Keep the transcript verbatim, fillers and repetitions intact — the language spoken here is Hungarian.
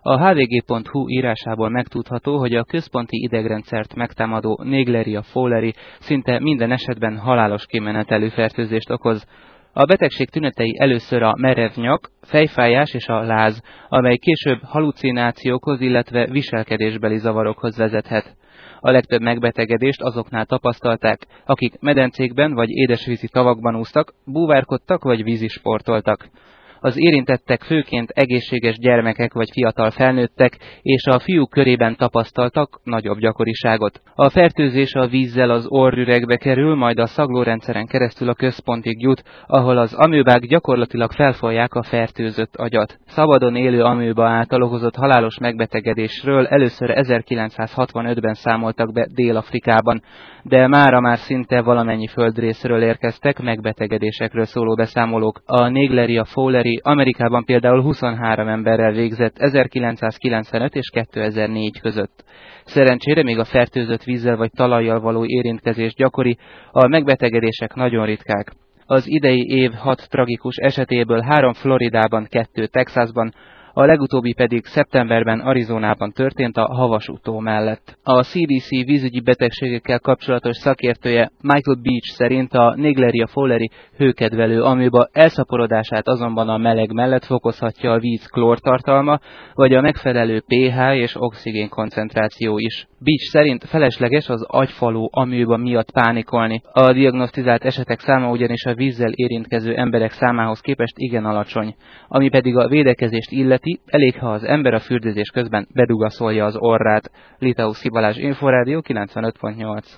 A h v g pont h u írásából megtudható, hogy a központi idegrendszert megtámadó Naegleria fowleri szinte minden esetben halálos kimenetelű fertőzést okoz. A betegség tünetei először a merev nyak, fejfájás és a láz, amely később halucinációkhoz, illetve viselkedésbeli zavarokhoz vezethet. A legtöbb megbetegedést azoknál tapasztalták, akik medencékben vagy édesvízi tavakban úsztak, búvárkodtak vagy vízisportoltak. Az érintettek főként egészséges gyermekek vagy fiatal felnőttek, és a fiúk körében tapasztaltak nagyobb gyakoriságot. A fertőzés a vízzel az orrüregbe kerül, majd a szaglórendszeren keresztül a központig jut, ahol az amőbák gyakorlatilag felfalják a fertőzött agyat. Szabadon élő amőba által okozott halálos megbetegedésről először ezerkilencszázhatvanötben számoltak be Dél-Afrikában, de mára már szinte valamennyi földrészről érkeztek megbetegedésekről szóló beszámolók. A Naegleria fowleri Amerikában például huszonhárom emberrel végzett ezerkilencszázkilencvenöt és kétezer-négy között. Szerencsére még a fertőzött vízzel vagy talajjal való érintkezés gyakori, a megbetegedések nagyon ritkák. Az idei év hat tragikus esetéből három Floridában, kettő Texasban, a legutóbbi pedig szeptemberben Arizonában történt a Havasútó mellett. A C D C vízügyi betegségekkel kapcsolatos szakértője Michael Beach szerint a Naegleria fowleri hőkedvelő amőba elszaporodását azonban a meleg mellett fokozhatja a víz klórtartalma, vagy a megfelelő pH és oxigén koncentráció is. Beach szerint felesleges az agyfaló amőba miatt pánikolni. A diagnosztizált esetek száma ugyanis a vízzel érintkező emberek számához képest igen alacsony, ami pedig a védekezést illeti, elég, ha az ember a fürdőzés közben bedugaszolja az orrát. Litauszi Balázs, Inforádió kilencvenöt pont nyolc.